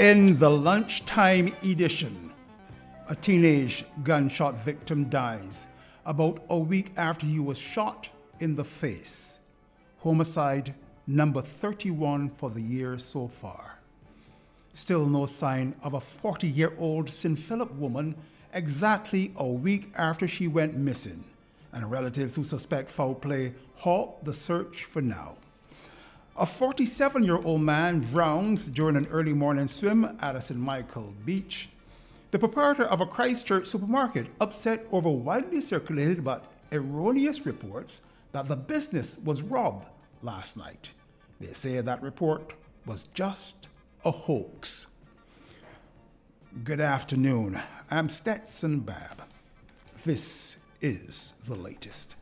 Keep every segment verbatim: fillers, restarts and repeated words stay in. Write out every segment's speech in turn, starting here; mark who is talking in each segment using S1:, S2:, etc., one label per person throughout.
S1: In the lunchtime edition, a teenage gunshot victim dies about a week after he was shot in the face. Homicide number thirty-one for the year so far. Still no sign of a forty-year-old Saint Philip woman exactly a week after she went missing, and relatives who suspect foul play halt the search for now. A forty-seven-year-old man drowns during an early morning swim at Saint Michael Beach. The proprietor of a Christchurch supermarket upset over widely circulated but erroneous reports that the business was robbed last night. They say that report was just a hoax. Good afternoon. I'm Stetson Babb. This is the latest.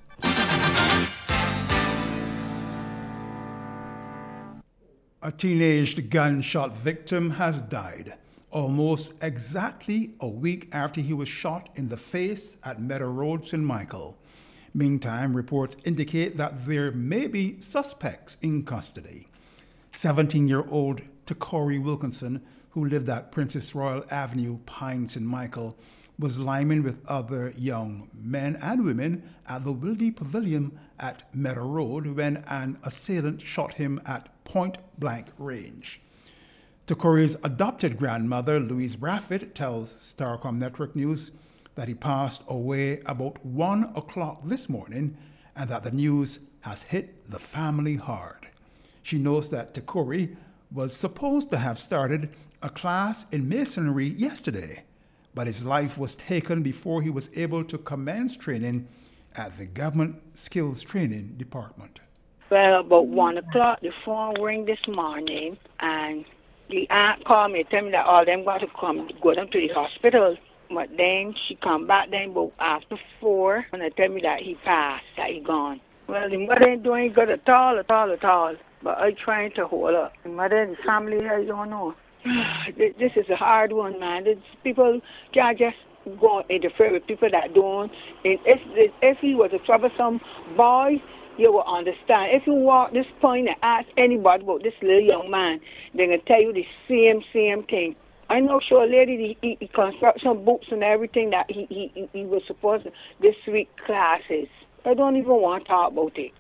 S1: A teenage gunshot victim has died almost exactly a week after he was shot in the face at Meadow Road, Saint Michael. Meantime, reports indicate that there may be suspects in custody. seventeen-year-old Takori Wilkinson, who lived at Princess Royal Avenue, Pine, Saint Michael, was liming with other young men and women at the Wildy Pavilion at Meadow Road when an assailant shot him at point-blank range. Takori's adopted grandmother, Louise Braffett, tells Starcom Network News that he passed away about one o'clock this morning and that the news has hit the family hard. She knows that Takori was supposed to have started a class in masonry yesterday, but his life was taken before he was able to commence training at the Government Skills Training Department.
S2: Well, about one o'clock, the phone rang this morning, and the aunt called me and told me that all them got to come go down to the hospital. But then she come back then about after four, and they tell me that he passed, that he gone. Well, the mother ain't doing good at all, at all, at all. But I trying to hold up. The mother and the family, I don't know. This is a hard one, man. This, people can't just go and interfere with people that don't. And if, if he was a troublesome boy, you will understand. If you walk this point and ask anybody about this little young man, they're going to tell you the same, same thing. I know, sure, lady, he, he construction books and everything that he, he, he was supposed to this week classes. I don't even want to talk about it.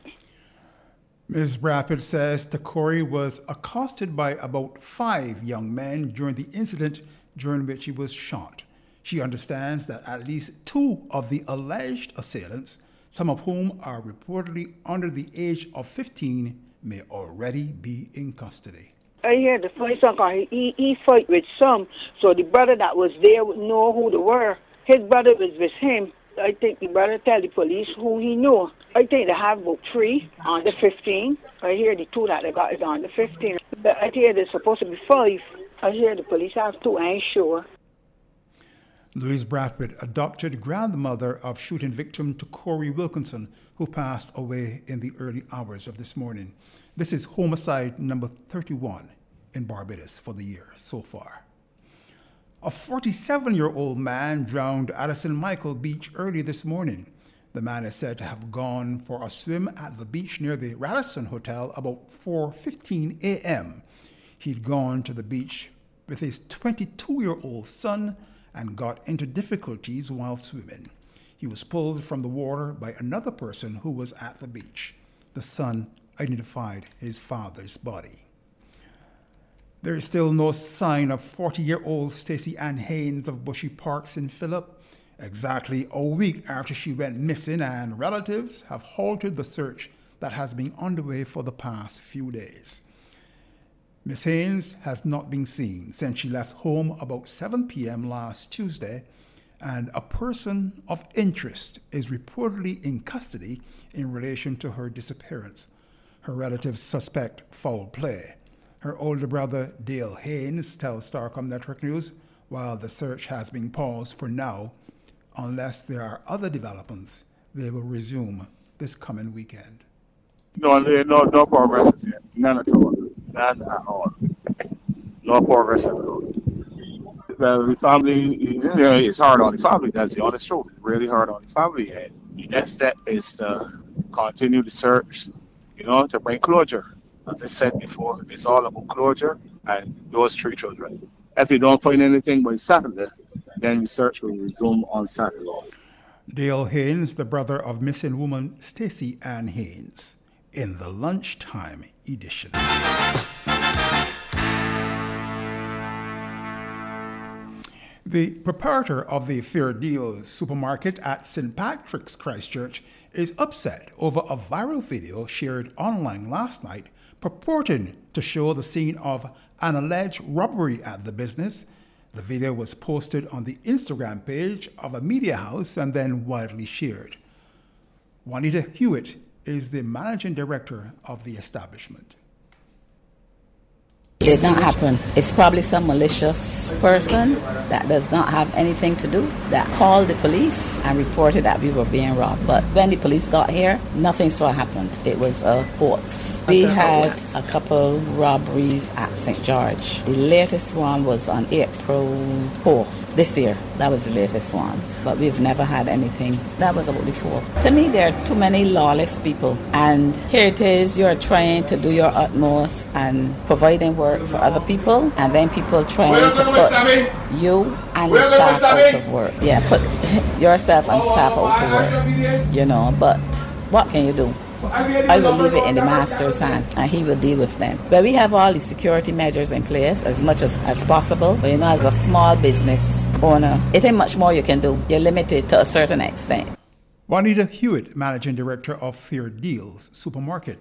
S1: Miz Braffett says Takori was accosted by about five young men during the incident during which he was shot. She understands that at least two of the alleged assailants, some of whom are reportedly under the age of fifteen, may already be in custody.
S2: I hear the funny song, he, he fight with some, so the brother that was there would know who they were. His brother was with him. I think the brother tell the police who he knew. I think they have about three under fifteen. I hear the two that they got is under fifteen. But I hear there's supposed to be five. I hear the police have two, I ain't sure.
S1: Louise Braffett, adopted grandmother of shooting victim Takori Wilkinson, who passed away in the early hours of this morning. This is homicide number thirty-one in Barbados for the year so far. A forty-seven-year-old man drowned at Saint Michael Beach early this morning. The man is said to have gone for a swim at the beach near the Radisson Hotel about four fifteen a.m. He'd gone to the beach with his twenty-two-year-old son and got into difficulties while swimming. He was pulled from the water by another person who was at the beach. The son identified his father's body. There is still no sign of forty-year-old Stacey Ann Haynes of Bushy Park, Saint Philip, exactly a week after she went missing, and relatives have halted the search that has been underway for the past few days. Miss Haynes has not been seen since she left home about seven p.m. last Tuesday, and a person of interest is reportedly in custody in relation to her disappearance. Her relatives suspect foul play. Her older brother, Dale Haynes, tells Starcom Network News, while the search has been paused for now, unless there are other developments, they will resume this coming weekend.
S3: No, no, no progress yet. None at all. None at all. No progress at all. Well, the family, you know, it's hard on the family. That's the honest truth. It's really hard on the family. And the next step is to continue the search, you know, to bring closure. As I said before, it's all about closure and those three children. If you don't find anything by Saturday, then research will resume on Saturday.
S1: Dale Haynes, the brother of missing woman Stacey Ann Haynes, in the lunchtime edition. The proprietor of the Fair Deals supermarket at Saint Patrick's, Christchurch, is upset over a viral video shared online last night purporting to show the scene of an alleged robbery at the business. The video was posted on the Instagram page of a media house and then widely shared. Juanita Hewitt is the managing director of the establishment.
S4: It did not happen. It's probably some malicious person that does not have anything to do that called the police and reported that we were being robbed. But when the police got here, nothing so happened. It was a hoax. We had a couple robberies at Saint George. The latest one was on April fourth. This year, that was the latest one. But we've never had anything. That was about the fourth. To me, there are too many lawless people. And here it is, you're trying to do your utmost and providing work for other people. And then people trying to put you and the staff out of work. Yeah, put yourself and staff out of work. You know, but what can you do? I will leave it in the master's hand and he will deal with them. But we have all the security measures in place as much as, as possible. But you know, as a small business owner, it ain't much more you can do. You're limited to a certain extent.
S1: Juanita Hewitt, managing director of Fair Deals supermarket.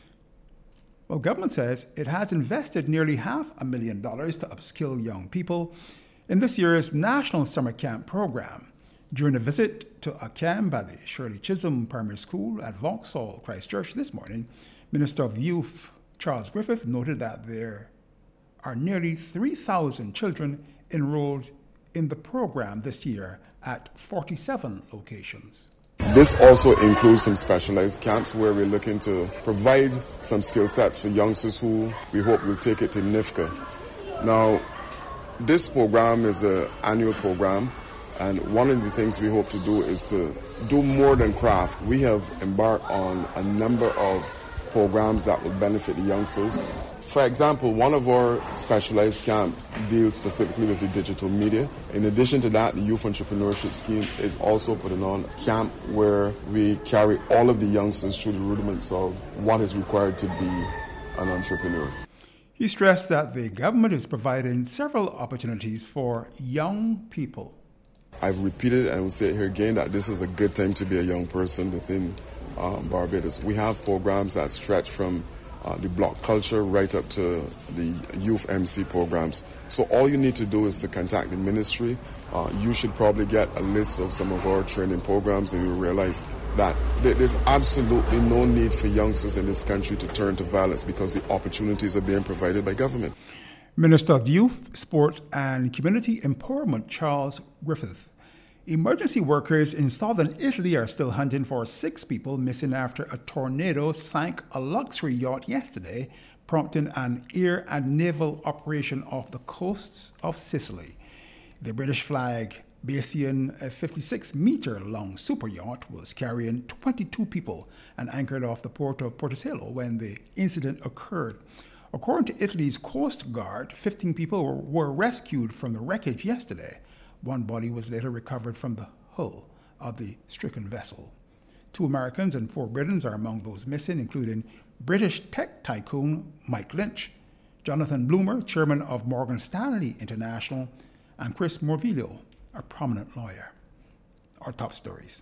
S1: Well, government says it has invested nearly half a million dollars to upskill young people in this year's National Summer Camp program. During a visit to a camp by the Shirley Chisholm Primary School at Vauxhall, Christchurch this morning, Minister of Youth Charles Griffith noted that there are nearly three thousand children enrolled in the program this year at forty-seven locations.
S5: This also includes some specialized camps where we're looking to provide some skill sets for youngsters who we hope will take it to N I F C A. Now, this program is an annual program. And one of the things we hope to do is to do more than craft. We have embarked on a number of programs that will benefit the youngsters. For example, one of our specialized camps deals specifically with the digital media. In addition to that, the Youth Entrepreneurship Scheme is also putting on a camp where we carry all of the youngsters through the rudiments of what is required to be an entrepreneur.
S1: He stressed that the government is providing several opportunities for young people.
S5: I've repeated and will say it here again that this is a good time to be a young person within um, Barbados. We have programs that stretch from uh, the block culture right up to the youth M C programs. So all you need to do is to contact the ministry. Uh, you should probably get a list of some of our training programs and you'll realize that there's absolutely no need for youngsters in this country to turn to violence because the opportunities are being provided by government.
S1: Minister of Youth, Sports and Community Empowerment Charles Griffith. Emergency workers in southern Italy are still hunting for six people missing after a tornado sank a luxury yacht yesterday, prompting an air and naval operation off the coast of Sicily. The British flag Bassian fifty-six meter long super yacht was carrying twenty-two people and anchored off the port of Portosello when the incident occurred. According to Italy's Coast Guard, fifteen people were, were rescued from the wreckage yesterday. One body was later recovered from the hull of the stricken vessel. Two Americans and four Britons are among those missing, including British tech tycoon Mike Lynch, Jonathan Bloomer, chairman of Morgan Stanley International, and Chris Morvillo, a prominent lawyer. Our top stories.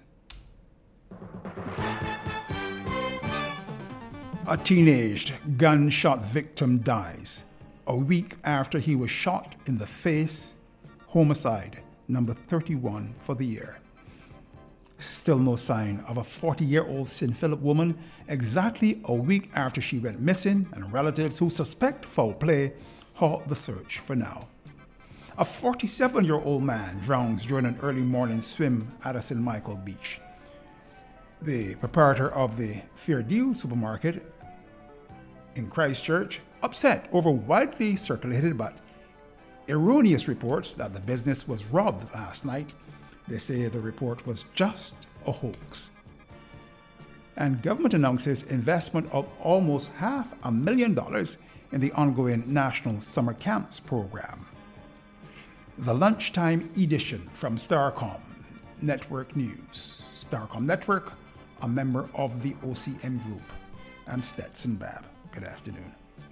S1: A teenaged gunshot victim dies a week after he was shot in the face. Homicide number thirty-one for the year. Still no sign of a forty-year-old Saint Philip woman exactly a week after she went missing, and relatives who suspect foul play halt the search for now. A forty-seven-year-old man drowns during an early morning swim at a Saint Michael beach. The proprietor of the Fair Deals supermarket in Christchurch upset over widely circulated but erroneous reports that the business was robbed last night. They say the report was just a hoax. And government announces investment of almost half a million dollars in the ongoing National Summer Camps program. the lunchtime edition from Starcom Network News. Starcom Network, a member of the O C M Group. I'm Stetson Babb. Good afternoon.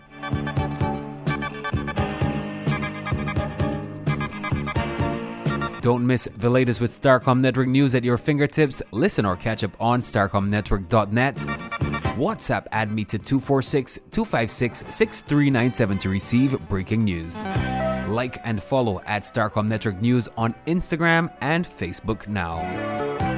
S6: Don't miss the latest with Starcom Network News at your fingertips. Listen or catch up on starcom network dot net. WhatsApp add me to two four six, two five six, six three nine seven to receive breaking news. Like and follow at Starcom Network News on Instagram and Facebook now.